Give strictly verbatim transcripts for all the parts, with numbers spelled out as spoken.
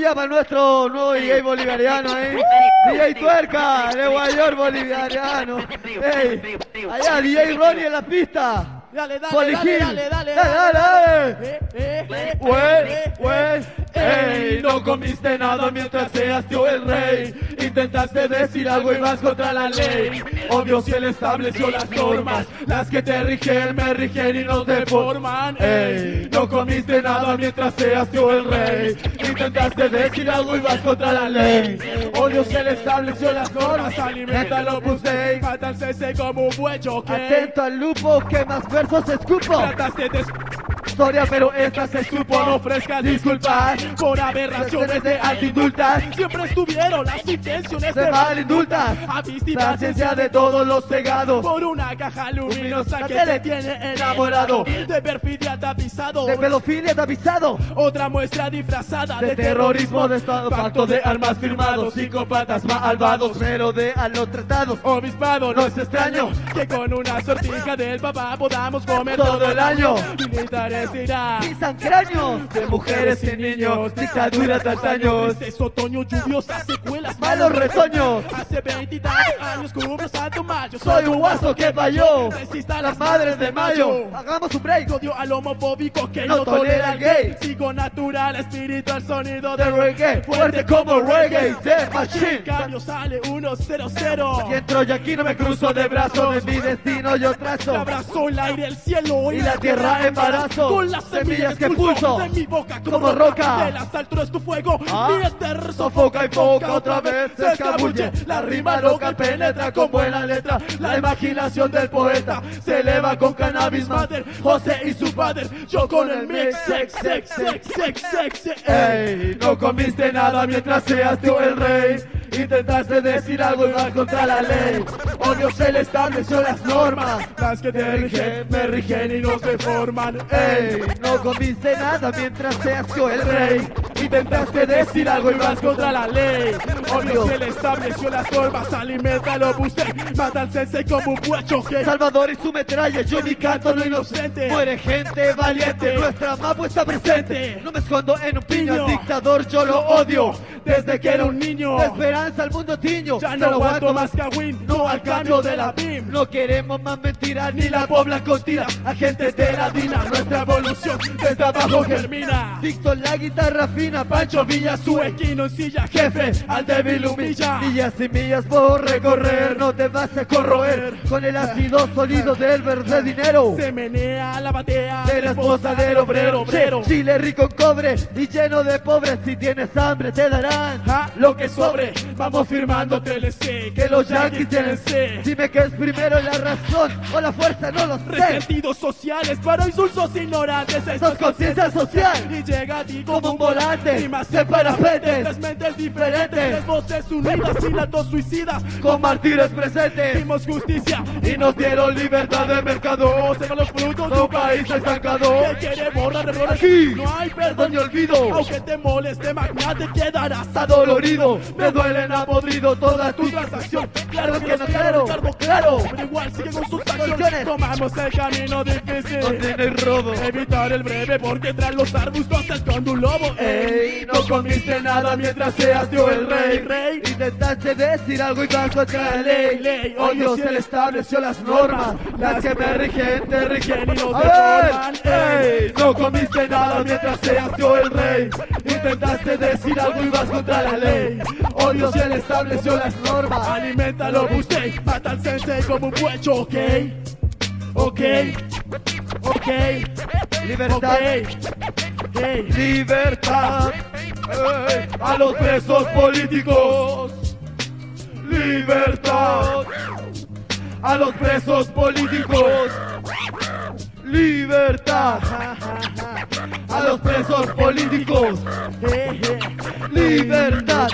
bulla para nuestro nuevo D J bolivariano, ¿eh? D J Tuerca, de Nueva York bolivariano. Ey, allá D J Ronnie en la pista. Dale, dale, Poliquín. dale, dale, dale, dale, dale, dale. Eh, eh, eh, Wey, eh, wey. Ey, no comiste nada mientras seas yo el rey. Intentaste decir algo y vas contra la ley. Obvio si él estableció las normas, las que te rigen, me rigen y no te forman. Ey, no comiste nada mientras seas yo el rey. Intentaste decir algo y vas contra la ley. Obvio si él estableció las normas, alimentalo, puse. Mata al C C como un buen choque. Atento al lupo que más versos escupo. Trataste de historia, pero esta se supo. No ofrezcas disculpas por aberraciones de antindultas. Siempre estuvieron las intenciones de malindultas. A vista y paciencia de todos los cegados por una caja luminosa que te tiene enamorado. De perfidia tapizado, de pedofilia tapizado. Otra muestra disfrazada de, de terrorismo de estado. Pacto de armas firmados, psicópatas malvados, pero de a los tratados. Obispado, no es extraño que con una sortija del papá podamos comer todo, todo el año. Militares y sancraños de mujeres y niños, dictadura de años. Este otoño lluviosa, secuelas, malos retoños. Hace veinte años cubro Santo Mayo. Soy un guaso que falló. Resista a las madres de mayo. Hagamos un break. Odio al homofóbico que no, no tolera al gay. Sigo natural, espiritual sonido de, de reggae. Fuerte como reggae, de machine. Cambio sale uno cero cero. Y entro y aquí no me cruzo de brazos. De mi destino yo trazo. Abrazo el aire, el cielo y, y la tierra embarazo. Con las semillas que pulso de mi boca como, como roca. De las alturas tu fuego, ¿Ah? mi eterno sofoca y foca otra vez se escabulle. La rima loca penetra con buena letra. La imaginación del poeta se eleva con cannabis master. José y su padre, yo con el mix. Sex, sex, sex, sex, sex. Ey, no comiste nada mientras seas tú el rey. Intentaste decir algo y vas contra la ley. Obvio se le estableció las normas, las que te rigen, me rigen y no se forman. Ey, no comiste nada mientras seas yo el rey. Intentaste decir algo y vas contra la ley. Obvio se le estableció las normas, alimentalo, busqué. Mata al sensei como un buen choque. Salvador y su metralla, yo ni canto lo inocente. Muere gente valiente, nuestra mapa está presente. No me escondo en un piño, al dictador yo lo odio. Desde que era un niño, de esperanza al mundo tiño. Ya no aguanto más cagüín, no al cambio de la B I M. No queremos más mentiras, ni la pobla con tira. Agentes de la DINA, nuestra evolución desde abajo germina. Dicto la guitarra fina, Pancho Villa, su esquino en silla, jefe, al débil humilla. Millas y millas por recorrer, no te vas a corroer con el ácido sólido del verde dinero. Se menea la batea de la esposa del obrero, obrero. Chile rico en cobre y lleno de pobres. Si tienes hambre te darán ¿Ah? Lo que sobre. Vamos firmando T L C, que los yanquis tienen C. Dime que es primero la razón o la fuerza, no lo sé. Resentidos sociales para insultos ignorantes. Sos conciencia social y llega a ti como, como un volante. Y más se parapentes, tres mentes diferentes, tres voces unidas y las dos suicidas con mártires presentes. Dimos justicia y nos dieron libertad de mercado. Se los frutos de un país estancado. Que quiere borrar errores. Aquí no hay perdón ni olvido. Aunque te moleste, magnate, quedarás adolorido. Me duelen a podrido toda tu transacción. Claro que no quiero, claro. Pero igual sigue con sus acciones. Tomamos el camino difícil. Donde no hay robo. Evitar el breve porque tras los arbustos se esconde un lobo. Ey, no comiste nada mientras seas yo el rey. rey. Intentaste decir algo y vas contra la ley. ley. Oh Dios, él estableció las normas, las que me rigen, te rigen y no te forman. Ey, no comiste nada mientras seas yo el rey. Intentaste decir algo y vas contra la ley. Oh Dios, él estableció las normas. Aliméntalo, busqué, mata al sensei como un buen choque. Ok, ok, libertad, okay. Libertad, hey. A los presos políticos. Libertad, a los presos políticos. Libertad, a los presos políticos. Libertad,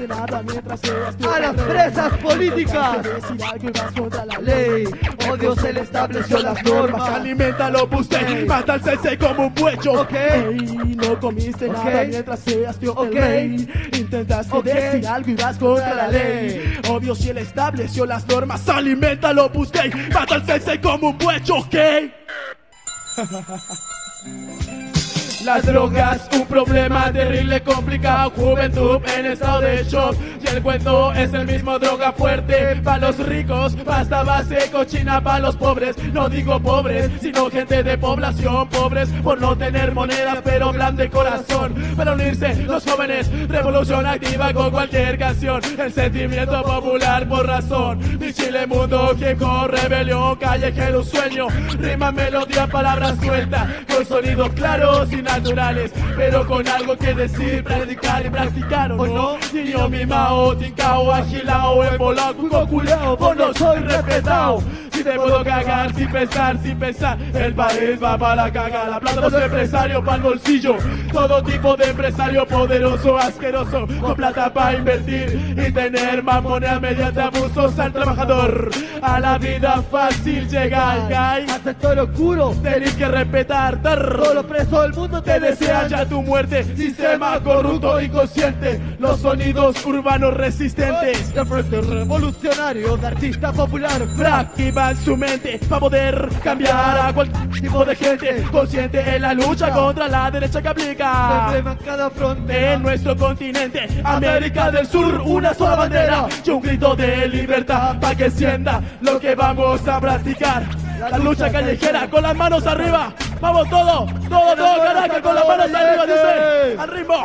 a las presas políticas. La ley, oh Dios, él estableció las normas. Aliméntalo, busqué, mata al sensei como un buecho. Okay. Hey, no comiste okay. nada mientras seas tío okay. el rey. Intentaste okay. decir algo y vas contra la ley. Obvio si él estableció las normas. Aliméntalo, busqué, mata al sensei como un buecho, ok. Las drogas, un problema terrible, complicado. Juventud en estado de shock. Y el cuento es el mismo, droga fuerte para los ricos, pasta base cochina para los pobres. No digo pobres, sino gente de población. Pobres por no tener monedas, pero grande corazón. Para unirse los jóvenes, revolución activa con cualquier canción. El sentimiento popular por razón. Mi Chile mundo, hip hop, rebelión, callejero, sueño. Rima, melodía, palabras sueltas, con sonidos claros y naturales, pero con algo que decir, predicar y practicar, ¿o no? Niño mimao, tincao, agilao, embolao, cuco culao, vos no soy respetado. Si te puedo cagar sin pensar, sin pensar, el país va para la caga. La plata de los empresarios para el bolsillo. Todo tipo de empresario poderoso, asqueroso, con plata para invertir y tener más moneda mediante abusos al trabajador. A la vida fácil llegar, ¿cay? Al sector oscuro tenés que respetar. todos los presos del mundo Te desean ya tu muerte. Sistema corrupto inconsciente. Los sonidos urbanos resistentes. El frente revolucionario de artista popular. Activa en su mente para poder cambiar a cualquier tipo de gente consciente en la lucha contra la derecha que aplica. Se en cada frontera en nuestro continente, América del Sur, una sola bandera y un grito de libertad para que sienta lo que vamos a practicar. La lucha callejera con las manos arriba. Vamos todo, todo, todo, Caracas, con las manos arriba, dice, al ritmo.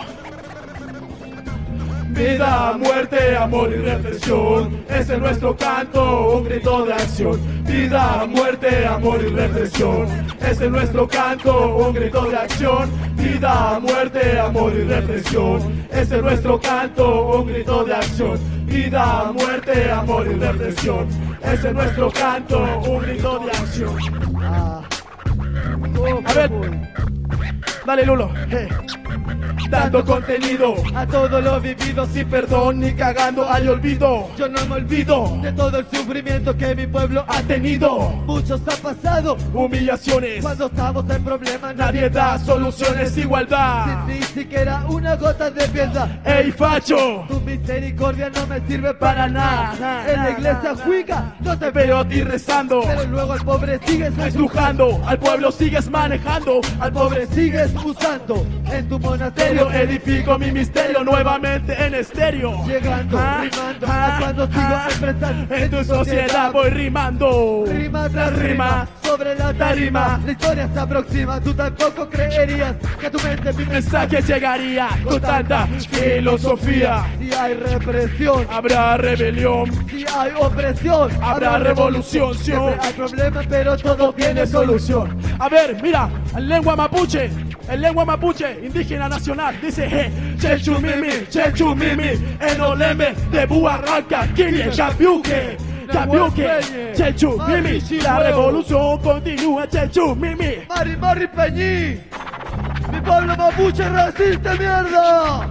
Vida, muerte, amor y represión, ese es nuestro canto, un grito de acción. Vida, muerte, amor y represión, ese es nuestro canto, un grito de acción. Vida, muerte, amor y represión, ese es nuestro canto, un grito de acción. Vida, muerte, amor y represión, ese es nuestro canto, un grito de acción. Ah. A ver, dale Lulo. Hey. Dando contenido a todo lo vivido, sin perdón ni cagando hay olvido. Yo no me olvido de todo el sufrimiento que mi pueblo ha tenido. Muchos han pasado humillaciones. Cuando estamos en problemas nadie da soluciones, igualdad. Sin ni siquiera una gota de piedad. ¡Ey, facho! Tu misericordia no me sirve para nada. En la iglesia juiga no te veo a ti rezando, pero luego al pobre sigues estrujando, al pueblo sigues manejando, al pobre sigues usando. En tu monasterio edifico mi misterio nuevamente en estéreo. Llegando, ah, rimando, ah, cuando sigo ah, expresando. En tu sociedad voy rimando. Rima tras rima, sobre la tarima. La historia se aproxima, tú tampoco creerías que a tu mente mi mensaje llegaría con tanta filosofía. Si hay represión, habrá rebelión. Si hay opresión, habrá revolución. Siempre hay problemas, pero todo tiene solución. A ver, mira, en lengua mapuche. En lengua mapuche, indígena nacional, dice he, chechumimi, chechumimi, enoleme, de buarranca, quille, chapiuque, chapiuque, chechumimi, la revolución continúa, chechumimi. Mari, Mari, Peñí, mi pueblo mapuche resiste, mierda.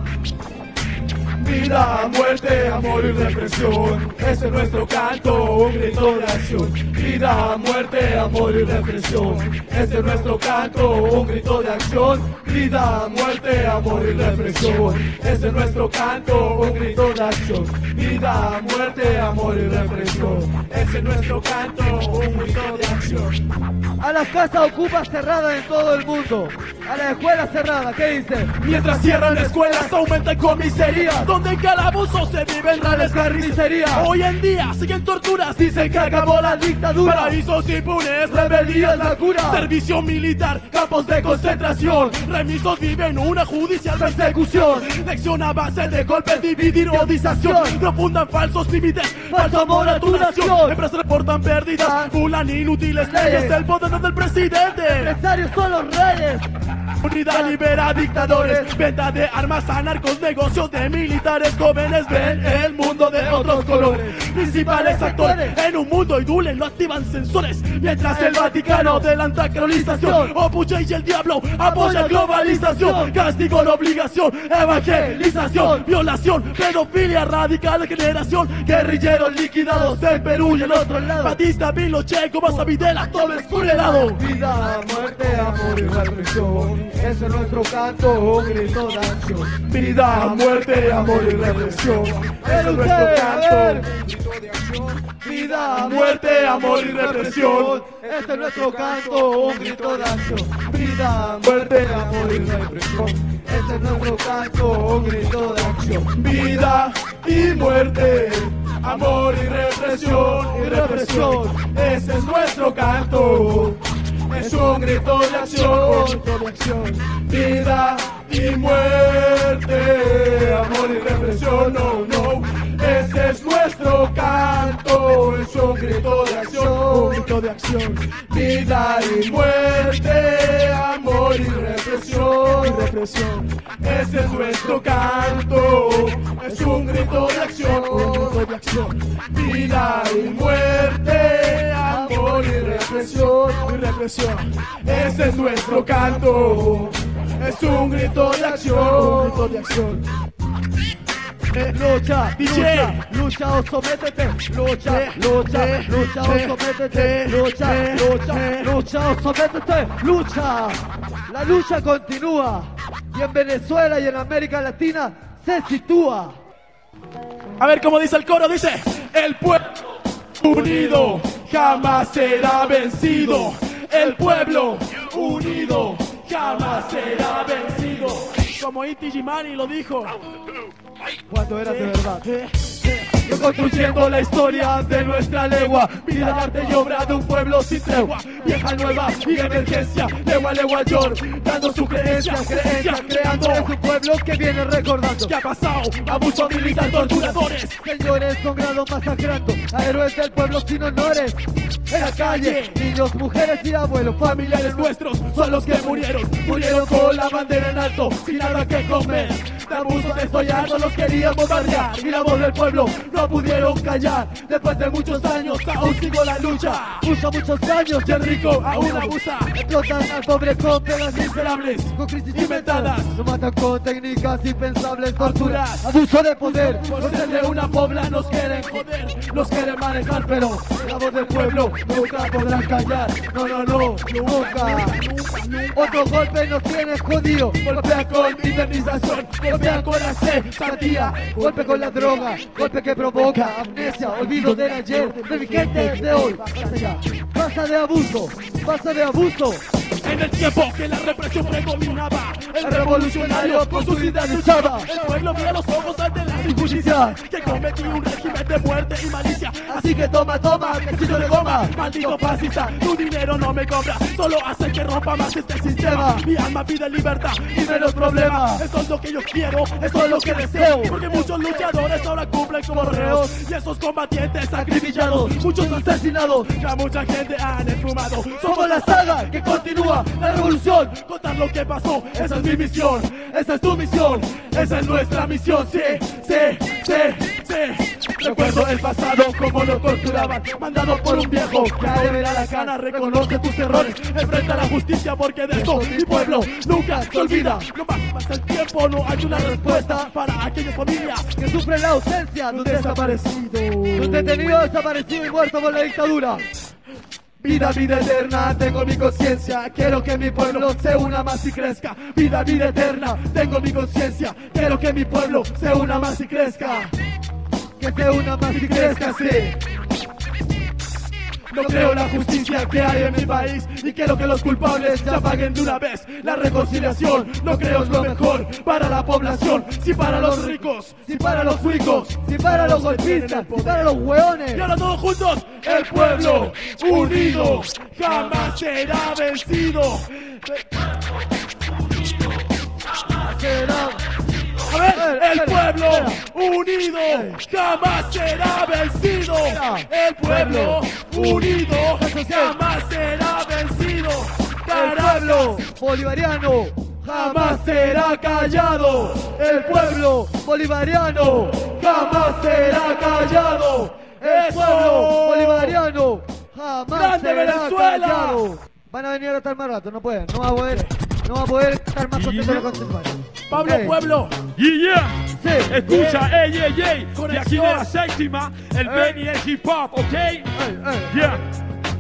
Vida, muerte, amor y represión, ese es nuestro canto, un grito de acción. Vida, muerte, amor y represión, ese es nuestro canto, un grito de acción. Vida, muerte, amor y represión, ese es nuestro canto, un grito de acción. Vida, muerte, amor y represión, ese es nuestro canto, un grito de acción. A las casas ocupas cerradas en todo el mundo, a las escuelas cerradas, ¿qué dice? Mientras cierran escuelas aumentan comisarías, donde en calabozos se viven reales carnicerías. Hoy en día siguen torturas, dicen que acabó la dictadura. Paraísos impunes, rebeldías la cura. Servicio militar, campos de concentración. Remisos viven una judicial persecución. Lección a base de golpes, dividir, odización. No fundan falsos límites, falso amor a tu nación. Empresas reportan pérdidas, bulan inútiles leyes. El poder del presidente. Empresarios son los reyes. Unidad libera dictadores, venta de armas a narcos, negocios de militares. Jóvenes ven el mundo de otros colores. Principales actores en un mundo idule lo activan censores. Mientras el Vaticano adelanta colonización, Opuche y el diablo apoya globalización. Castigo la obligación, evangelización, violación, pedofilia radical de generación. Guerrilleros liquidados en Perú y el otro lado. Batista, Pinochet, Cobasa, Videla, todo es un helado. Vida, muerte, amor y represión, ese es nuestro canto, un grito de acción. Vida, muerte, amor y represión, ese es nuestro canto. Vida, muerte, amor y represión, este es nuestro canto, un grito de acción. Vida, Vida, muerte, amor y represión. Este es nuestro canto, un grito de acción. Vida y muerte, amor y represión, y represión. Ese es nuestro canto, es un grito de acción. Vida y muerte, amor y represión, no, no. Ese es nuestro canto, es un grito de acción, un grito de acción. Vida y muerte, amor y represión, y represión. Ese es nuestro canto, es un grito de acción, un grito de acción. Vida y muerte, amor y represión, y represión. Ese es nuestro canto, es un grito de acción, un grito de acción. Eh, lucha, D J. lucha, lucha o sométete, lucha, eh, lucha, eh, lucha o sométete, eh, lucha, eh, lucha, eh, lucha o sométete, lucha. La lucha continúa y en Venezuela y en América Latina se sitúa. A ver cómo dice el coro, dice: el pueblo unido jamás será vencido. El pueblo unido jamás será vencido. Como Inti Gimani lo dijo cuando era de verdad. Construyendo la historia de nuestra legua, vida, arte y obra de un pueblo sin tregua. Vieja, nueva y emergencia, legua, legua, york, dando su creencia, creencia, creando. Es un pueblo que viene recordando ¿qué ha pasado? Abuso militar, torturadores, señores con grado masacrando a héroes del pueblo sin honores. En la calle, niños, mujeres y abuelos, familiares nuestros son los que murieron, murieron con la bandera en alto, sin nada que comer. De abusos estoy harto, los queríamos barriar y la voz del pueblo no pudieron callar. Después de muchos años aún sigo la lucha. Muchos, muchos años y el rico aún abusa. Explotan al pobre con penas miserables, con crisis inventadas. Lo matan con técnicas impensables, torturas, abuso de poder. Por ser de una pobla nos quieren joder, nos quieren manejar, pero la voz del pueblo nunca podrán callar. No, no, no, nunca. Otro golpe nos tiene jodido. Golpea con indemnización, golpea con la cesantía, golpe con la droga, golpe que provoca amnesia, olvido del ayer, de mi gente de hoy. Basta de abuso, basta de abuso. En el tiempo que la represión predominaba, el revolucionario con sus ideas luchaba. El pueblo vio los ojos ante las injusticias, que cometí un régimen de muerte y malicia. Así que toma, toma, cuchillo de goma, maldito fascista, tu dinero no me compra, solo hace que rompa más este sistema. Mi alma pide libertad y menos problemas, eso es lo que yo quiero, eso es lo que deseo. Porque muchos luchadores ahora cumplen como reos, y esos combatientes sacrificados, muchos asesinados, ya mucha gente han esfumado. Somos la saga que continúa la revolución, contar lo que pasó, esa es mi misión, esa es tu misión, esa es nuestra misión, sí, sí, sí, sí. Recuerdo el pasado, como nos torturaban, mandado por un viejo que a él era la cana, reconoce tus errores, enfrenta la justicia, porque de esto mi pueblo nunca se olvida. No pasa el tiempo, no hay una respuesta para aquellas familias que sufren la ausencia de un desaparecido, de un detenido desaparecido y muerto por la dictadura. Vida, vida eterna, tengo mi conciencia, quiero que mi pueblo se una más y crezca. Vida, vida eterna, tengo mi conciencia, quiero que mi pueblo se una más y crezca. Que se una más y crezca, sí. No creo la justicia que hay en mi país y quiero que los culpables ya paguen de una vez. La reconciliación no creo es lo mejor para la población, si para los ricos, si para los ricos, si para los golpistas, si para los hueones. Y ahora todos juntos, el pueblo unido jamás será vencido. Será. A ver, el pueblo unido jamás será vencido. El pueblo unido jamás será vencido. El pueblo bolivariano jamás será callado. El pueblo bolivariano jamás será callado. El pueblo bolivariano jamás será callado. Van a venir a estar más rato, no pueden, no va a poder, no va a poder estar más contento de continuar. Pablo hey. Pueblo. Y yeah, yeah. Sí. Escucha, Yeah. ey, ey, ey. Y aquí de la séptima, el Ey. Benny, el hip hop, ¿ok? Ey, ey. Yeah.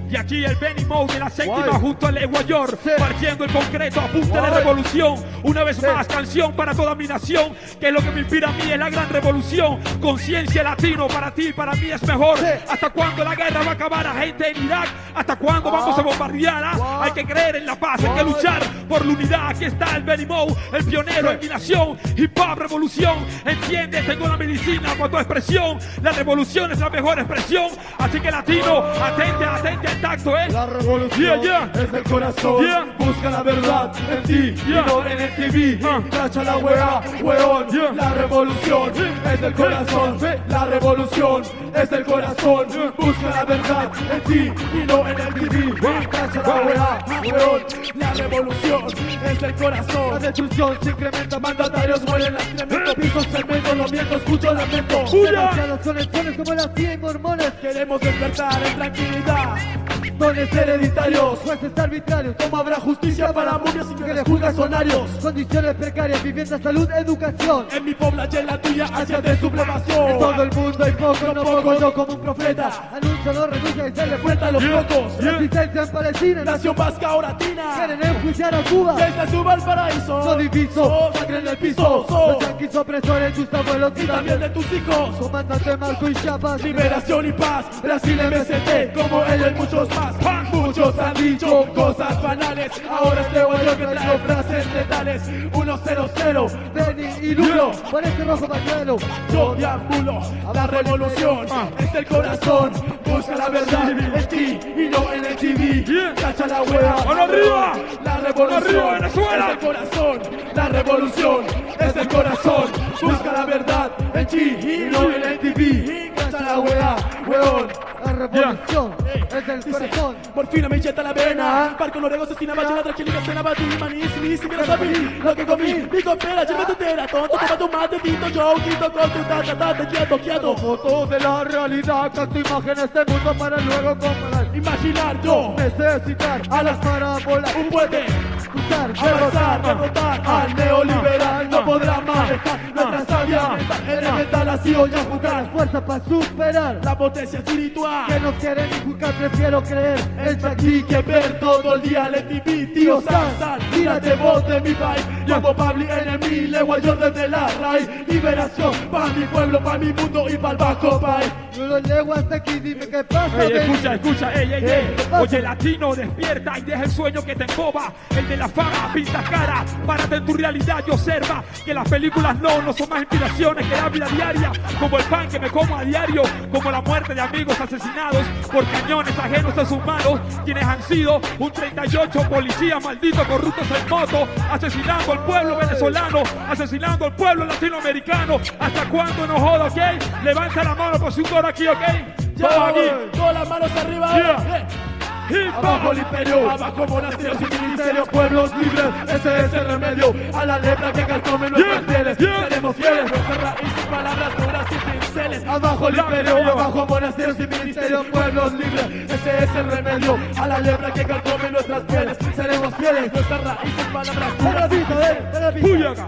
Y aquí el Benny Mode de la séptima Guay. junto al Eguayor, Sí. partiendo el concreto a punta de Guay. revolución. Una vez Sí. más, canción para toda mi nación, que es lo que me inspira a mí, es la gran revolución. Conciencia latino, para ti, para mí es mejor. Sí. ¿Hasta cuándo la guerra va a acabar a gente en Irak? ¿Hasta cuándo vamos a bombardear? ah? Guay. Hay que creer en la paz, hay que Guay. luchar por la unidad. Aquí está el Benny Mode, el pionero Sí. en mi nación. Hip hop, revolución, entiende, tengo la medicina con tu expresión. La revolución es la mejor expresión. Así que latino, atente, atente al tacto, eh. La revolución Yeah, yeah. es del corazón. Yeah. Busca la verdad en ti Yeah. y no en el T V. Ah. Cacha la wea, weón. Yeah. La revolución es del corazón. La revolución es del corazón. Busca la verdad en ti y no en el T V. Cacha la wea, weón. La revolución es del corazón. La destrucción se incrementa, mandatarios mueren, las pisos cemento, lo miento, escucho lamento. ¡Huya! Demasiadas conexiones como las cien mormones. Queremos despertar en tranquilidad. Dones hereditarios, jueces arbitrarios. ¿Cómo habrá justicia para momias y que les juzgan sonarios? Condiciones precarias, vivienda, salud, educación. En mi pobla y en la tuya, hacia de sublevación. En todo el mundo hay poco, no poco, yo como un profeta. Anuncio, no renuncia y se le enfrenta a los Yeah, pocos. yeah. Resistencia en Palestina, nación vasca o latina. Quieren enjuiciar a Cuba. Desde suba al paraíso. No diviso, sangre en el piso. Los yanquis opresores, tus abuelos y también de tus hijos. Comandante Marco y Chiapas. Liberación y paz. Brasil M S T, como él y muchos más. Muchos han dicho cosas banales. Ahora este guayo que traigo frases letales. uno cero cero, Benny y Lulo. Por este rojo pañuelo. Yo deambulo. La revolución es el corazón. Busca la verdad en ti y no en el T V. Yeah. Cacha la wea. ¡Mano arriba! La ¡Mano revolución arriba, Venezuela! es el corazón. La revolución es el corazón. Busca la verdad en ti y no en el T V. Cacha la wea, weón. La revolución es del corazón. Morfina me inyecta la vena. Barco noruego asesina ballena tranquilica cena batí manísimi. Si quieres saber lo que comí, mi compera, llévame tu tela, tonto, toma tu mate, tito, yo, quito con tu tata, tata, quieto, quieto. Fotos de la realidad, con tu imagen este mundo para luego comparar. Imaginar yo, necesitar a las parábolas, un puente. Cruzar, avanzar, derrotar al neoliberal. No podrá manejar nuestra sabia mental. Elemental así hoy a jugar. Fuerza para superar la potencia espiritual. Que nos quieren inculcar, prefiero creer en Chucky que ver todo el día el T V. Tío Sal, tírate vos de mi país. Como Pabli en el mil, yo desde la raíz. Liberación pa' mi pueblo, pa' mi mundo y pa' el bajo país. No lo llego hasta aquí, dime qué pasa. Ey, escucha, escucha, ey, ey, ey. ¿Qué pasa? Oye, latino, despierta y deja el sueño que te emboba. El de la fama, pinta cara. Párate en tu realidad y observa que las películas no, no son más inspiraciones que la vida diaria. Como el pan que me como a diario. Como la muerte de amigos asesinados por cañones ajenos a sus manos. Quienes han sido un treinta y ocho policías malditos corruptos en moto. Asesinando al pueblo venezolano. Asesinando al pueblo latinoamericano. ¿Hasta cuándo no joda, ok? Levanta la mano por si un coro aquí, ok. Todos aquí. Todas las manos arriba. Yeah. eh. Hip Abajo hop. el imperio, abajo monasterios y ministerios, pueblos libres, ese es el remedio a la lepra que carcome nuestras Yeah, pieles. yeah. Seremos fieles, nuestras raíces, palabras duras y pinceles. Abajo el imperio, abajo monasterios y ministerios, pueblos libres, ese es el remedio a la lepra que carcome nuestras pieles. Seremos fieles, nuestras raíces, palabras duras y pinceles. Puyaca.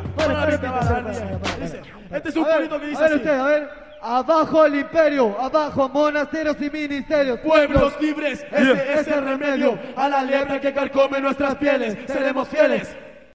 Este es un A ver, corito que dice a ver así. usted, a ver. Abajo el imperio, abajo monasterios y ministerios. Pueblos libres, ese Yeah. es el remedio a la lepra que carcome nuestras pieles. Seremos fieles.